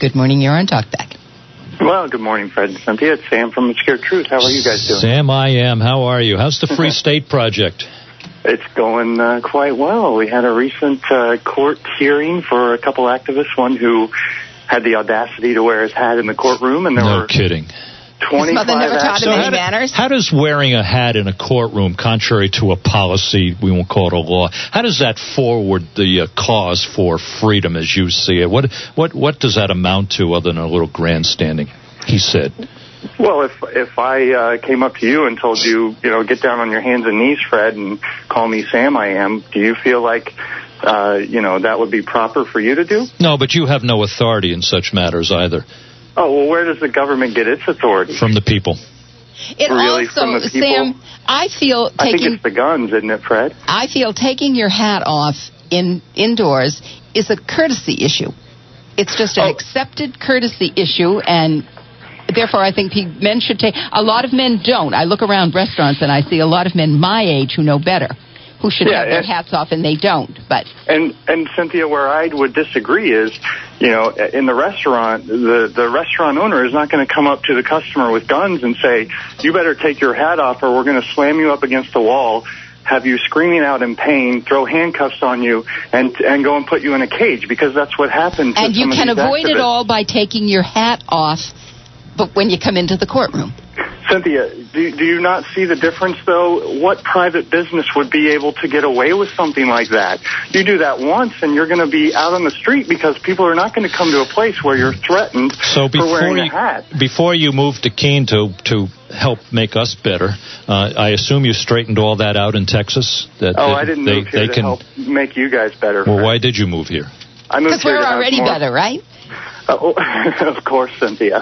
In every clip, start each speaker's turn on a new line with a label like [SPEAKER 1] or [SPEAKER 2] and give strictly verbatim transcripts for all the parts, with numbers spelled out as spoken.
[SPEAKER 1] Good morning, you're on Talkback.
[SPEAKER 2] Well, good morning, Fred and Cynthia. It's Sam from Obscure Truth. How are you guys doing?
[SPEAKER 3] Sam, I am. How are you? How's the Free State Project?
[SPEAKER 2] It's going uh, quite well. We had a recent uh, court hearing for a couple activists, one who had the audacity to wear his hat in the courtroom, and there
[SPEAKER 3] no
[SPEAKER 2] were
[SPEAKER 3] kidding.
[SPEAKER 1] His mother never taught him any manners.
[SPEAKER 3] How does wearing a hat in a courtroom, contrary to a policy, we won't call it a law, how does that forward the uh, cause for freedom as you see it? What what what does that amount to other than a little grandstanding, he said?
[SPEAKER 2] Well, if if I uh, came up to you and told you, you know, get down on your hands and knees, Fred, and call me Sam I am, do you feel like, uh, you know, that would be proper for you to do?
[SPEAKER 3] No, but you have no authority in such matters either.
[SPEAKER 2] Oh, well, where does the government get its authority?
[SPEAKER 3] From the people.
[SPEAKER 1] It
[SPEAKER 2] really,
[SPEAKER 1] also,
[SPEAKER 2] from the people?
[SPEAKER 1] Sam, I feel taking...
[SPEAKER 2] I think it's the guns, isn't it, Fred?
[SPEAKER 1] I feel taking your hat off in indoors is a courtesy issue. It's just an
[SPEAKER 2] oh.
[SPEAKER 1] accepted courtesy issue, and therefore I think men should take... A lot of men don't. I look around restaurants and I see a lot of men my age who know better, who should
[SPEAKER 2] yeah,
[SPEAKER 1] have their
[SPEAKER 2] and,
[SPEAKER 1] hats off, and they don't. But
[SPEAKER 2] and and Cynthia, where I would disagree is, you know, in the restaurant, the the restaurant owner is not going to come up to the customer with guns and say, "You better take your hat off, or we're going to slam you up against the wall, have you screaming out in pain, throw handcuffs on you, and and go and put you in a cage," because that's what happens.
[SPEAKER 1] And you can avoid
[SPEAKER 2] activists.
[SPEAKER 1] it all by taking your hat off, but when you come into the courtroom.
[SPEAKER 2] Cynthia, do, do you not see the difference, though? What private business would be able to get away with something like that? You do that once, and you're going to be out on the street because people are not going to come to a place where you're threatened
[SPEAKER 3] so
[SPEAKER 2] for wearing
[SPEAKER 3] you,
[SPEAKER 2] a hat.
[SPEAKER 3] Before you moved to Keene to, to help make us better, uh, I assume you straightened all that out in Texas? That
[SPEAKER 2] oh,
[SPEAKER 3] they,
[SPEAKER 2] I didn't
[SPEAKER 3] they,
[SPEAKER 2] move here
[SPEAKER 3] they
[SPEAKER 2] to
[SPEAKER 3] can,
[SPEAKER 2] help make you guys better.
[SPEAKER 3] Well,
[SPEAKER 2] Fred.
[SPEAKER 3] Why did you move here?
[SPEAKER 2] I moved
[SPEAKER 1] Because
[SPEAKER 2] here
[SPEAKER 1] we're
[SPEAKER 2] to have
[SPEAKER 1] already
[SPEAKER 2] more...
[SPEAKER 1] better, right?
[SPEAKER 2] Oh, of course, Cynthia.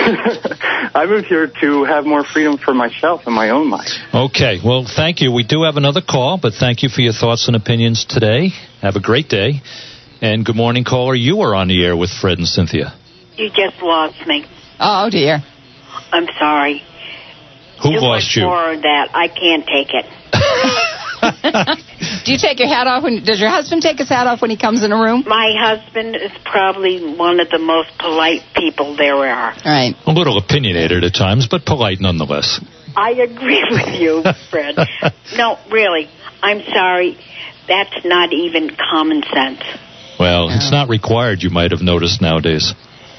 [SPEAKER 2] I moved here to have more freedom for myself and my own life.
[SPEAKER 3] Okay. Well, thank you. We do have another call, but thank you for your thoughts and opinions today. Have a great day. And good morning, caller. You are on the air with Fred and Cynthia.
[SPEAKER 4] You just lost me.
[SPEAKER 1] Oh, dear.
[SPEAKER 4] I'm sorry.
[SPEAKER 3] Who
[SPEAKER 4] Too
[SPEAKER 3] lost
[SPEAKER 4] much
[SPEAKER 3] you?
[SPEAKER 4] more of that. I can't take it.
[SPEAKER 1] Do you take your hat off? When, does your husband take his hat off when he comes in a room?
[SPEAKER 4] My husband is probably one of the most polite people there are.
[SPEAKER 1] Right.
[SPEAKER 3] A little opinionated at times, but polite nonetheless.
[SPEAKER 4] I agree with you, Fred. No, really. I'm sorry. That's not even common sense.
[SPEAKER 3] Well, it's not required, you might have noticed nowadays.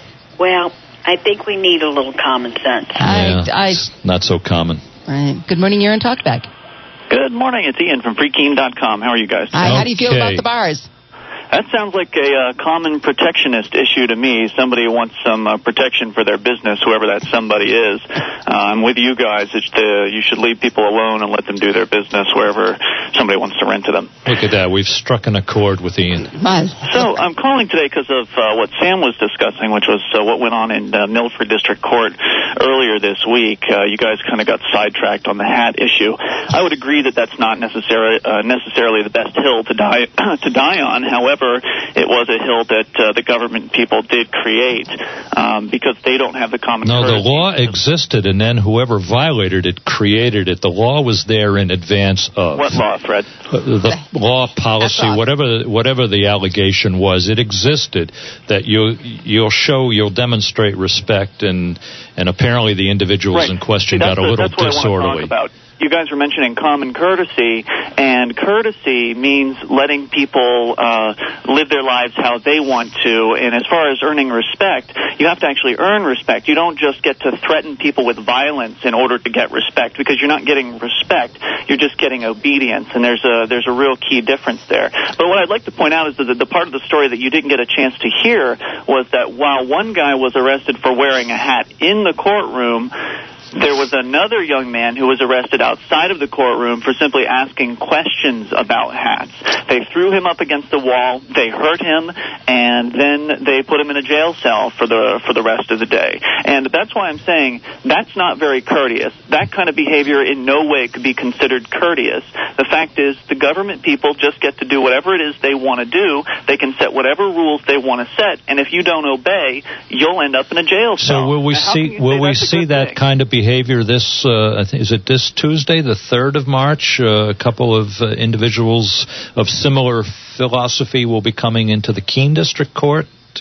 [SPEAKER 4] Well, I think we need a little common sense.
[SPEAKER 3] Yeah,
[SPEAKER 1] I, I,
[SPEAKER 3] it's not so common.
[SPEAKER 1] Right. Good morning, you're on Talkback.
[SPEAKER 5] Good morning, it's Ian from Free Keene dot com. How are you guys?
[SPEAKER 1] Hi, how do you feel
[SPEAKER 3] Okay.
[SPEAKER 1] about the bars?
[SPEAKER 5] That sounds like a uh, common protectionist issue to me. Somebody wants some uh, protection for their business, whoever that somebody is. Uh, I'm with you guys. It's the, you should leave people alone and let them do their business wherever somebody wants to rent to them.
[SPEAKER 3] Look at that. We've struck an accord with Ian.
[SPEAKER 1] My,
[SPEAKER 5] So I'm calling today because of uh, what Sam was discussing, which was uh, what went on in uh, Milford District Court earlier this week. Uh, you guys kind of got sidetracked on the hat issue. I would agree that that's not necessarily uh, necessarily the best hill to die to die on. However, it was a hill that uh, the government people did create um, because they don't have the common
[SPEAKER 3] No, the
[SPEAKER 5] courtesy.
[SPEAKER 3] law existed, and then whoever violated it created it. The law was there in advance of.
[SPEAKER 5] What law, Fred?
[SPEAKER 3] Uh, the law, policy,
[SPEAKER 1] That's
[SPEAKER 3] whatever whatever the allegation was, it existed. That you you'll show, you'll demonstrate respect, and and apparently the individuals
[SPEAKER 5] Right.
[SPEAKER 3] in question
[SPEAKER 5] See, that's
[SPEAKER 3] got a
[SPEAKER 5] the-
[SPEAKER 3] little
[SPEAKER 5] that's what
[SPEAKER 3] disorderly.
[SPEAKER 5] I want to talk about. You guys were mentioning common courtesy, and courtesy means letting people uh, live their lives how they want to. And as far as earning respect, you have to actually earn respect. You don't just get to threaten people with violence in order to get respect, because you're not getting respect. You're just getting obedience, and there's a there's a real key difference there. But what I'd like to point out is that the, the part of the story that you didn't get a chance to hear was that while one guy was arrested for wearing a hat in the courtroom, there was another young man who was arrested outside of the courtroom for simply asking questions about hats. They threw him up against the wall, they hurt him, and then they put him in a jail cell for the for the rest of the day. And that's why I'm saying that's not very courteous. That kind of behavior in no way could be considered courteous. The fact is the government people just get to do whatever it is they want to do. They can set whatever rules they want to set, and if you don't obey, you'll end up in a jail cell.
[SPEAKER 3] So will we
[SPEAKER 5] Now, how
[SPEAKER 3] see
[SPEAKER 5] can you
[SPEAKER 3] will
[SPEAKER 5] say
[SPEAKER 3] we
[SPEAKER 5] that's a
[SPEAKER 3] see
[SPEAKER 5] good
[SPEAKER 3] that
[SPEAKER 5] thing?
[SPEAKER 3] kind of behavior this uh, I think, is it this Tuesday, the third of March? Uh, a couple of uh, individuals of similar philosophy will be coming into the Keene District Court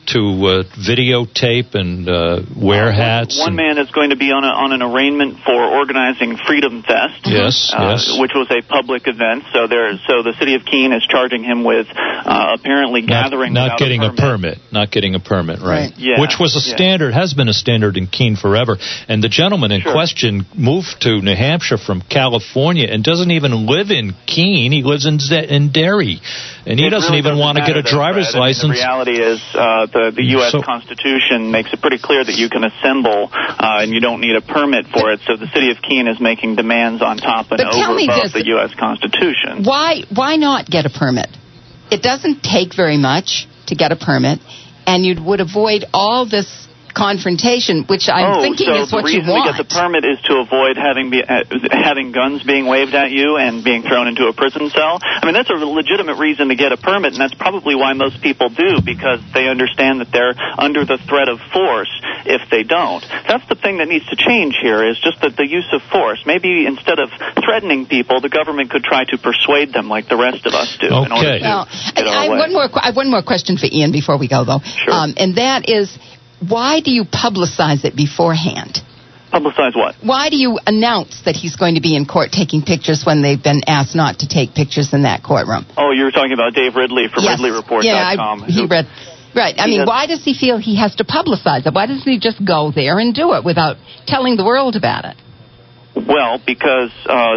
[SPEAKER 3] to uh, videotape and uh, wear
[SPEAKER 5] uh,
[SPEAKER 3] hats?
[SPEAKER 5] One, one man is going to be on, a, on an arraignment for organizing Freedom Fest.
[SPEAKER 3] Yes,
[SPEAKER 5] uh,
[SPEAKER 3] yes.
[SPEAKER 5] Which was a public event. So there, so the city of Keene is charging him with uh, apparently
[SPEAKER 3] not,
[SPEAKER 5] gathering
[SPEAKER 3] not
[SPEAKER 5] without
[SPEAKER 3] getting
[SPEAKER 5] a permit.
[SPEAKER 3] a permit, not getting a permit, right?
[SPEAKER 1] Right.
[SPEAKER 5] Yeah,
[SPEAKER 3] Which was a
[SPEAKER 5] yeah.
[SPEAKER 3] standard, has been a standard in Keene forever. And the gentleman in
[SPEAKER 5] Sure.
[SPEAKER 3] question moved to New Hampshire from California and doesn't even live in Keene. He lives in Z- in Derry, and he
[SPEAKER 5] It
[SPEAKER 3] doesn't
[SPEAKER 5] really
[SPEAKER 3] even
[SPEAKER 5] doesn't
[SPEAKER 3] want to get a
[SPEAKER 5] matter, though,
[SPEAKER 3] driver's
[SPEAKER 5] Fred. I mean,
[SPEAKER 3] license.
[SPEAKER 5] the reality is uh, the, the U S
[SPEAKER 3] So-
[SPEAKER 5] Constitution makes it pretty clear that you can assemble uh, and you don't need a permit for it. So the city of Keene is making demands on top and
[SPEAKER 1] But tell
[SPEAKER 5] over
[SPEAKER 1] me
[SPEAKER 5] above
[SPEAKER 1] this.
[SPEAKER 5] the U S Constitution.
[SPEAKER 1] Why why not get a permit? It doesn't take very much to get a permit, and you would avoid all this confrontation, which I'm
[SPEAKER 5] oh,
[SPEAKER 1] thinking
[SPEAKER 5] so
[SPEAKER 1] is what
[SPEAKER 5] the
[SPEAKER 1] you
[SPEAKER 5] reason
[SPEAKER 1] want.
[SPEAKER 5] we get the permit is to avoid having be, uh, having guns being waved at you and being thrown into a prison cell. I mean, that's a legitimate reason to get a permit, and that's probably why most people do, because they understand that they're under the threat of force if they don't. That's the thing that needs to change here, is just that the use of force. Maybe instead of threatening people, the government could try to persuade them like the rest of us do. In order
[SPEAKER 3] Okay.
[SPEAKER 5] to
[SPEAKER 1] Well,
[SPEAKER 5] get
[SPEAKER 1] I,
[SPEAKER 5] our
[SPEAKER 1] I,
[SPEAKER 5] way.
[SPEAKER 1] one more, qu- I have one more question for Ian before we go, though.
[SPEAKER 5] Sure.
[SPEAKER 1] Um, and that is, why do you publicize it beforehand?
[SPEAKER 5] Publicize what?
[SPEAKER 1] Why do you announce that he's going to be in court taking pictures when they've been asked not to take pictures in that courtroom?
[SPEAKER 5] Oh, you were talking about Dave Ridley from
[SPEAKER 1] Yes.
[SPEAKER 5] Ridley Report
[SPEAKER 1] Yeah,
[SPEAKER 5] dot com.
[SPEAKER 1] I, he read. Right. I
[SPEAKER 5] He
[SPEAKER 1] mean,
[SPEAKER 5] has-
[SPEAKER 1] why does he feel he has to publicize it? Why doesn't he just go there and do it without telling the world about it?
[SPEAKER 5] Well, because uh,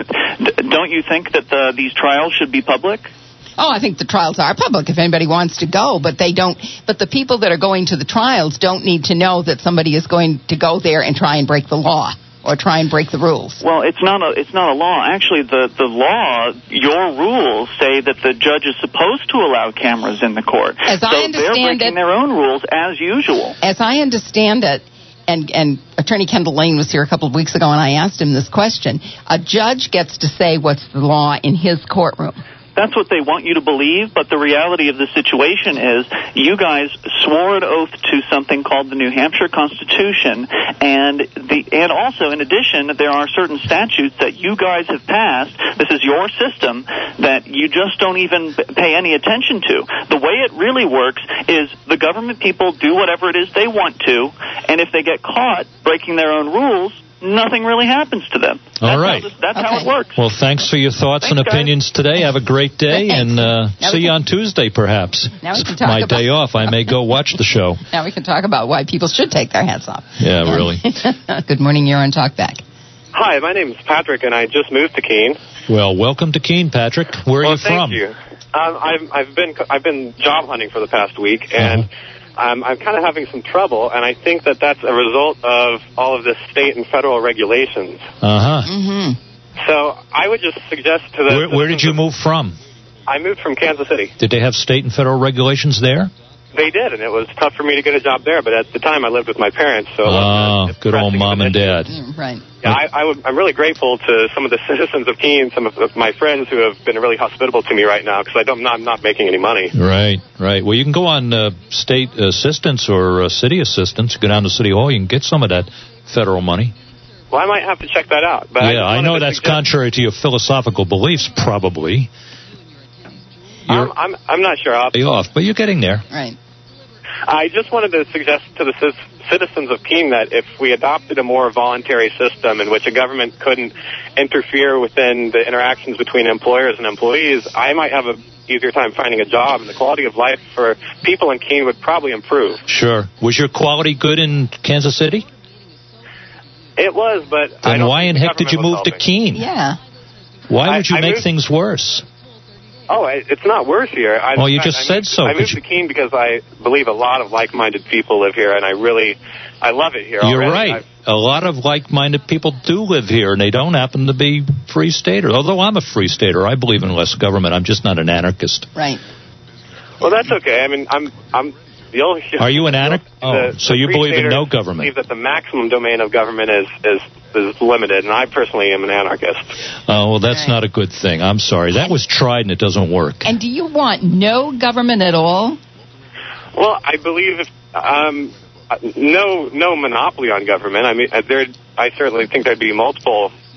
[SPEAKER 5] don't you think that the, these trials should be public?
[SPEAKER 1] Oh, I think the trials are public if anybody wants to go, but they don't. But the people that are going to the trials don't need to know that somebody is going to go there and try and break the law or try and break the rules.
[SPEAKER 5] Well, it's not a it's not a law. Actually, the the law, your rules say that the judge is supposed to allow cameras in the court.
[SPEAKER 1] As
[SPEAKER 5] so
[SPEAKER 1] I understand
[SPEAKER 5] they're breaking
[SPEAKER 1] it-
[SPEAKER 5] their own rules as usual.
[SPEAKER 1] As I understand it, and, and Attorney Kendall Lane was here a couple of weeks ago, and I asked him this question. A judge gets to say what's the law in his courtroom.
[SPEAKER 5] That's what they want you to believe, but the reality of the situation is you guys swore an oath to something called the New Hampshire Constitution, and the and also, in addition, there are certain statutes that you guys have passed, this is your system, that you just don't even pay any attention to. The way it really works is the government people do whatever it is they want to, and if they get caught breaking their own rules, nothing really happens to them.
[SPEAKER 3] All
[SPEAKER 5] That's
[SPEAKER 3] right.
[SPEAKER 5] How this, that's
[SPEAKER 1] Okay.
[SPEAKER 5] how it works.
[SPEAKER 3] Well, thanks for your thoughts
[SPEAKER 5] Thanks,
[SPEAKER 3] and
[SPEAKER 5] guys.
[SPEAKER 3] opinions today. Have a great day,
[SPEAKER 1] Thanks.
[SPEAKER 3] and uh,
[SPEAKER 1] Now
[SPEAKER 3] see
[SPEAKER 1] we
[SPEAKER 3] you
[SPEAKER 1] can-
[SPEAKER 3] on Tuesday, perhaps.
[SPEAKER 1] Now we can
[SPEAKER 3] It's
[SPEAKER 1] talk
[SPEAKER 3] my
[SPEAKER 1] about-
[SPEAKER 3] day off. I may go watch the show.
[SPEAKER 1] Now we can talk about why people should take their hats off.
[SPEAKER 3] Yeah, really.
[SPEAKER 1] Good morning. You're on Talkback.
[SPEAKER 6] Hi, my name is Patrick, and I just moved to Keene.
[SPEAKER 3] Well, welcome to Keene, Patrick. Where are
[SPEAKER 6] well,
[SPEAKER 3] you from?
[SPEAKER 6] thank you. Um, I've, I've been I've been job hunting for the past week, and um, I'm kind of having some trouble. And I think that that's a result of all of this state and federal regulations.
[SPEAKER 3] Uh huh.
[SPEAKER 1] Mm-hmm.
[SPEAKER 6] So I would just suggest to the
[SPEAKER 3] Where, where did you move from?
[SPEAKER 6] I moved from Kansas City.
[SPEAKER 3] Did they have state and federal regulations there?
[SPEAKER 6] They did, and it was tough for me to get a job there. But at the time, I lived with my parents, so it
[SPEAKER 3] Oh,
[SPEAKER 6] wasn't as
[SPEAKER 3] good old
[SPEAKER 6] pressing of
[SPEAKER 3] mom
[SPEAKER 6] an
[SPEAKER 3] and
[SPEAKER 6] issue.
[SPEAKER 3] dad.
[SPEAKER 1] Mm, right.
[SPEAKER 6] Yeah, I, I would, I'm really grateful to some of the citizens of Keene, some of my friends who have been really hospitable to me right now, because I don't, I'm not, I'm not making any money.
[SPEAKER 3] Right, right. Well, you can go on uh, state assistance or uh, city assistance. Go down to City Hall. You can get some of that federal money.
[SPEAKER 6] Well, I might have to check that out. But
[SPEAKER 3] yeah,
[SPEAKER 6] I,
[SPEAKER 3] I
[SPEAKER 6] just
[SPEAKER 3] know
[SPEAKER 6] wanted to
[SPEAKER 3] that's
[SPEAKER 6] suggest-
[SPEAKER 3] contrary to your philosophical beliefs, probably. You're
[SPEAKER 6] Um, I'm, I'm not sure. I'll,
[SPEAKER 3] way off, but you're getting there.
[SPEAKER 1] Right.
[SPEAKER 6] I just wanted to suggest to the c- citizens of Keene that if we adopted a more voluntary system in which a government couldn't interfere within the interactions between employers and employees, I might have a easier time finding a job, and the quality of life for people in Keene would probably improve.
[SPEAKER 3] Sure. Was your quality good in Kansas City?
[SPEAKER 6] It was, but I
[SPEAKER 3] Then
[SPEAKER 6] don't
[SPEAKER 3] why in
[SPEAKER 6] think the
[SPEAKER 3] heck did you
[SPEAKER 6] government
[SPEAKER 3] move to
[SPEAKER 6] was helping.
[SPEAKER 3] Keene?
[SPEAKER 1] Yeah.
[SPEAKER 3] Why
[SPEAKER 6] I-
[SPEAKER 3] would you
[SPEAKER 6] I
[SPEAKER 3] make
[SPEAKER 6] moved-
[SPEAKER 3] things worse?
[SPEAKER 6] Oh, I, it's not worse here. I,
[SPEAKER 3] Well, you
[SPEAKER 6] I-
[SPEAKER 3] just
[SPEAKER 6] I
[SPEAKER 3] said
[SPEAKER 6] moved,
[SPEAKER 3] so.
[SPEAKER 6] I
[SPEAKER 3] Could
[SPEAKER 6] moved
[SPEAKER 3] you-
[SPEAKER 6] to Keene because I believe a lot of like-minded people live here, and I really, I love it here.
[SPEAKER 3] You're
[SPEAKER 6] already.
[SPEAKER 3] right. A lot of like-minded people do live here, and they don't happen to be free staters. Although I'm a free stater, I believe in less government. I'm just not an anarchist.
[SPEAKER 1] Right.
[SPEAKER 6] I, well, that's okay. I mean, I'm, I'm. The only,
[SPEAKER 3] Are you an anarchist?
[SPEAKER 6] the-
[SPEAKER 3] Oh,
[SPEAKER 6] the
[SPEAKER 3] so you
[SPEAKER 6] free
[SPEAKER 3] believe in
[SPEAKER 6] staters
[SPEAKER 3] no government?
[SPEAKER 6] Believe that the maximum domain of government is is is limited, and I personally am an anarchist.
[SPEAKER 3] Oh, well, that's
[SPEAKER 1] Right.
[SPEAKER 3] not a good thing. I'm sorry. That was tried, and it doesn't work.
[SPEAKER 1] And do you want no government at all?
[SPEAKER 6] Well, I believe if, um, no no monopoly on government. I mean, uh, there. I certainly think there'd be multiple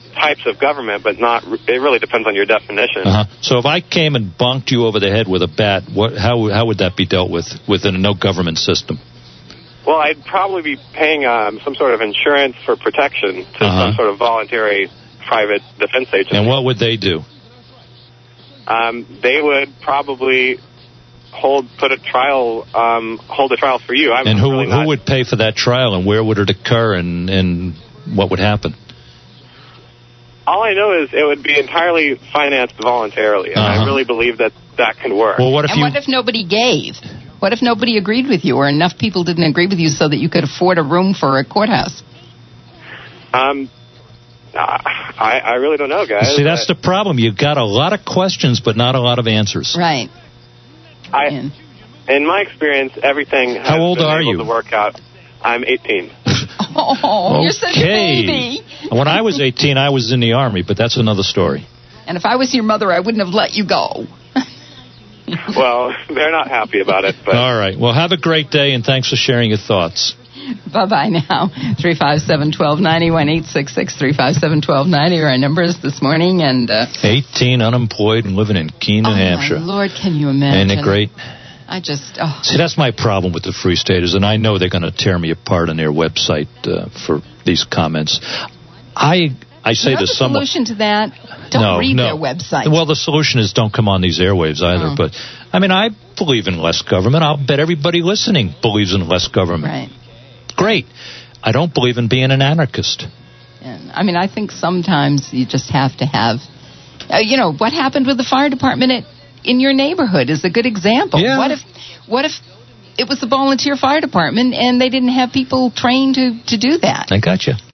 [SPEAKER 6] types of government, but not. It really depends on your definition.
[SPEAKER 3] Uh-huh. So if I came and bonked you over the head with a bat, what? How how would that be dealt with within a no government system?
[SPEAKER 6] Well, I'd probably be paying um, some sort of insurance for protection to
[SPEAKER 3] Uh-huh.
[SPEAKER 6] some sort of voluntary private defense agency.
[SPEAKER 3] And what would they do?
[SPEAKER 6] Um, they would probably hold put a trial um, hold a trial for you. I'm
[SPEAKER 3] And who
[SPEAKER 6] really
[SPEAKER 3] who
[SPEAKER 6] not,
[SPEAKER 3] would pay for that trial, and where would it occur, and, and what would happen?
[SPEAKER 6] All I know is it would be entirely financed voluntarily, and
[SPEAKER 3] Uh-huh.
[SPEAKER 6] I really believe that that can work.
[SPEAKER 3] Well, what if
[SPEAKER 1] And
[SPEAKER 3] you?
[SPEAKER 1] what if nobody gave? What if nobody agreed with you, or enough people didn't agree with you so that you could afford a room for a courthouse?
[SPEAKER 6] Um, I, I really don't know, guys.
[SPEAKER 3] See, that's the problem. You've got a lot of questions, but not a lot of answers.
[SPEAKER 1] Right.
[SPEAKER 6] I,
[SPEAKER 1] And-
[SPEAKER 6] in my experience, everything has
[SPEAKER 3] How old
[SPEAKER 6] been
[SPEAKER 3] are
[SPEAKER 6] able
[SPEAKER 3] you?
[SPEAKER 6] to work out. I'm eighteen.
[SPEAKER 1] Oh, you're such a
[SPEAKER 3] Okay.
[SPEAKER 1] baby.
[SPEAKER 3] When I was eighteen, I was in the Army, but that's another story.
[SPEAKER 1] And if I was your mother, I wouldn't have let you go.
[SPEAKER 6] Well, they're not happy about it, but
[SPEAKER 3] All right. Well, have a great day, and thanks for sharing your thoughts.
[SPEAKER 1] Bye-bye now. three five seven, one two nine zero, one eight six six, three five seven, one two nine zero are our numbers this morning. And uh,
[SPEAKER 3] eighteen, unemployed, and living in Keene, New
[SPEAKER 1] oh,
[SPEAKER 3] Hampshire.
[SPEAKER 1] my Lord, can you imagine?
[SPEAKER 3] Ain't it great?
[SPEAKER 1] I just, oh.
[SPEAKER 3] See, that's my problem with the Free Staters, and I know they're going to tear me apart on their website uh, for these comments. I I say
[SPEAKER 1] You know
[SPEAKER 3] to
[SPEAKER 1] the
[SPEAKER 3] someone...
[SPEAKER 1] solution to that? Don't
[SPEAKER 3] no,
[SPEAKER 1] read
[SPEAKER 3] no.
[SPEAKER 1] their website.
[SPEAKER 3] Well, the solution is don't come on these airwaves either.
[SPEAKER 1] Oh.
[SPEAKER 3] But, I mean, I believe in less government. I'll bet everybody listening believes in less government.
[SPEAKER 1] Right.
[SPEAKER 3] Great. I don't believe in being an anarchist.
[SPEAKER 1] And, I mean, I think sometimes you just have to have, uh, you know, what happened with the fire department at, in your neighborhood is a good example.
[SPEAKER 3] Yeah.
[SPEAKER 1] What if, what if it was the volunteer fire department and they didn't have people trained to, to do that?
[SPEAKER 3] I got you.